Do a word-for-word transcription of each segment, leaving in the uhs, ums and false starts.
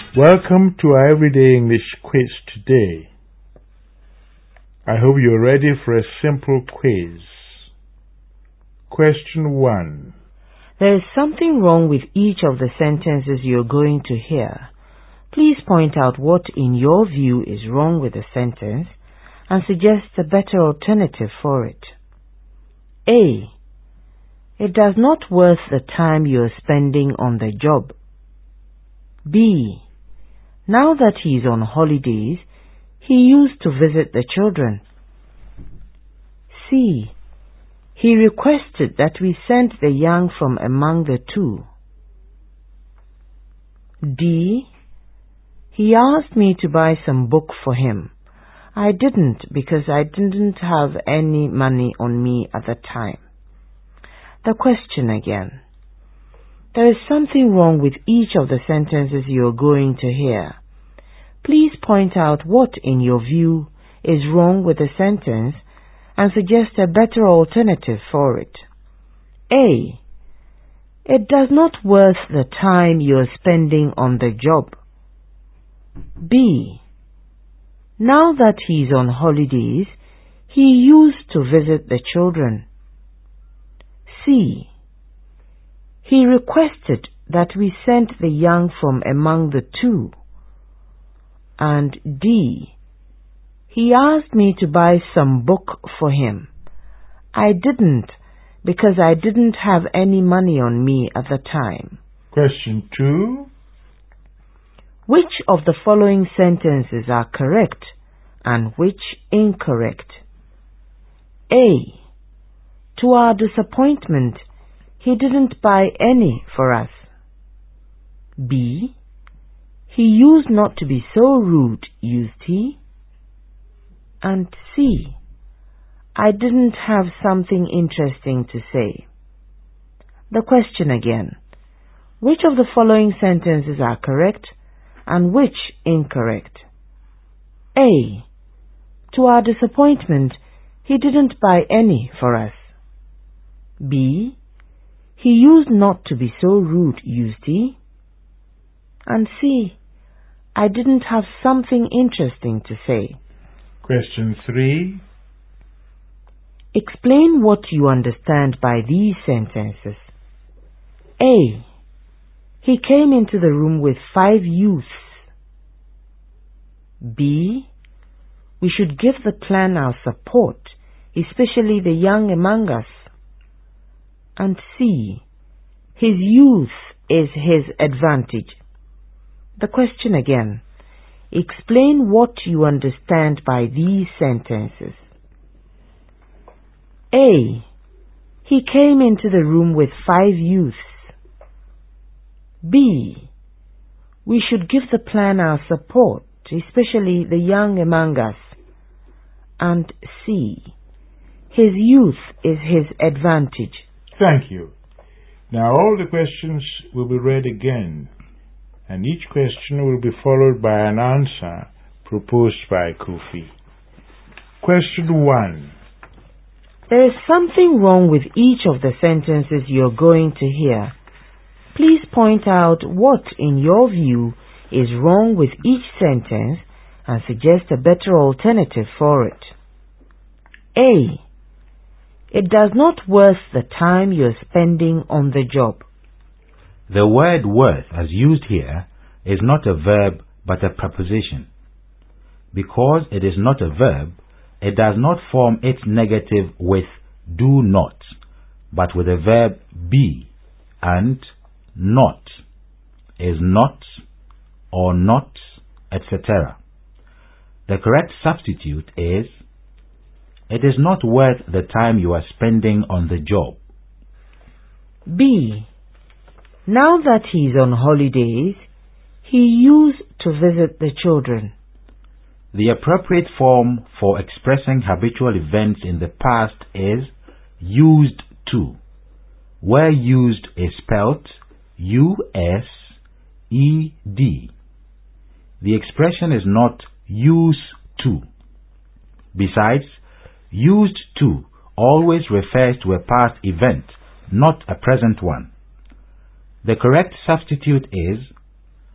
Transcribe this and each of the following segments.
Welcome to our Everyday English quiz today. I hope you're ready for a simple quiz. Question one. There is something wrong with each of the sentences you're going to hear. Please point out what in your view is wrong with the sentence and suggest a better alternative for it. A. It does not worth the time you're spending on the job. B. Now that he's on holidays, he used to visit the children. C. He requested that we sent the young from among the two. D. He asked me to buy some book for him. I didn't because I didn't have any money on me at the time. The question again. There is something wrong with each of the sentences you're going to hear. Please point out what, in your view, is wrong with the sentence and suggest a better alternative for it. A. It does not worth the time you're spending on the job. B. Now that he's on holidays, he used to visit the children. C. He requested that we sent the young from among the two. And D. He asked me to buy some book for him. I didn't because I didn't have any money on me at the time. Question two. Which of the following sentences are correct and which incorrect? A. To our disappointment, he didn't buy any for us. B. He used not to be so rude, used he? And C. I didn't have something interesting to say. The question again. Which of the following sentences are correct and which incorrect? A. To our disappointment, he didn't buy any for us. B. He used not to be so rude, used he? And C. I didn't have something interesting to say. Question three. Explain what you understand by these sentences. A. He came into the room with five youths. B. We should give the clan our support, especially the young among us. And C. His youth is his advantage. The question again. Explain what you understand by these sentences. A. He came into the room with five youths. B. We should give the clan our support, especially the young among us. And C. His youth is his advantage. Thank you. Now all the questions will be read again, and each question will be followed by an answer proposed by Kofi. Question one. There is something wrong with each of the sentences you're going to hear. Please point out what, in your view, is wrong with each sentence and suggest a better alternative for it. A. It does not worth the time you're spending on the job. The word worth, as used here, is not a verb but a preposition. Because it is not a verb, it does not form its negative with do not, but with the verb be and not, is not, or not, et cetera. The correct substitute is, it is not worth the time you are spending on the job. B. Now that he's on holidays, he used to visit the children. The appropriate form for expressing habitual events in the past is used to, where used is spelt U S E D. The expression is not use to. Besides, used to always refers to a past event, not a present one. The correct substitute is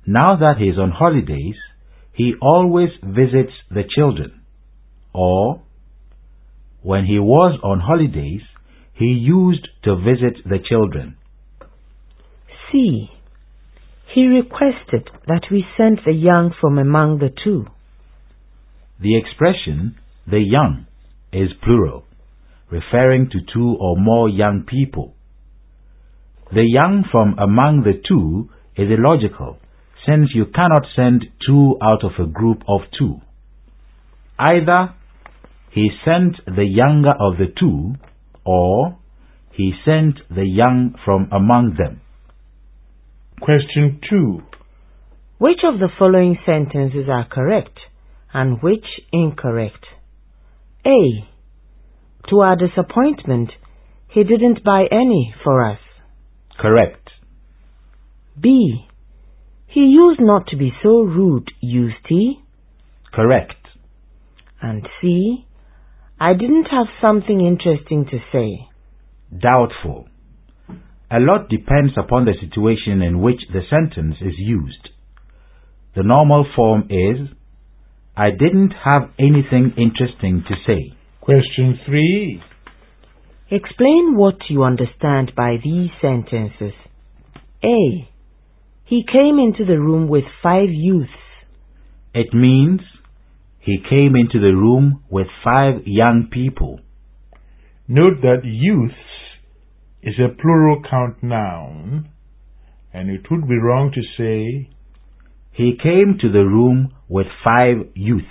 Now that he is on holidays, he always visits the children. Or, when he was on holidays, he used to visit the children. C. He requested that we send the young from among the two. The expression, the young, is plural, referring to two or more young people. The young from among the two is illogical, since you cannot send two out of a group of two. Either he sent the younger of the two, or he sent the young from among them. Question two. Which of the following sentences are correct and which incorrect? A. To our disappointment, he didn't buy any for us. Correct. B. He used not to be so rude, used he? Correct. And C. I didn't have something interesting to say. Doubtful. A lot depends upon the situation in which the sentence is used. The normal form is, I didn't have anything interesting to say. Question three. Explain what you understand by these sentences. A. He came into the room with five youths. It means he came into the room with five young people. Note that youths is a plural count noun, and it would be wrong to say, he came to the room with five youth.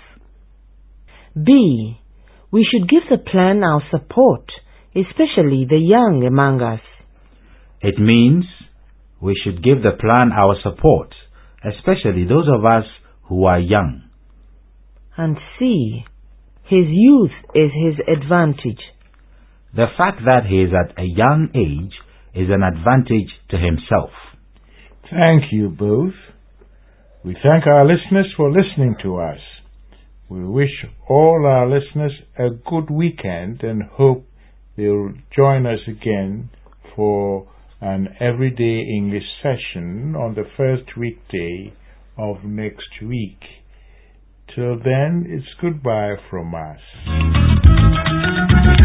B. We should give the plan our support, especially the young among us. It means we should give the plan our support, especially those of us who are young. And C. His youth is his advantage. The fact that he is at a young age is an advantage to himself. Thank you both. We thank our listeners for listening to us. We wish all our listeners a good weekend and hope they'll join us again for an everyday English session on the first weekday of next week. Till then, it's goodbye from us.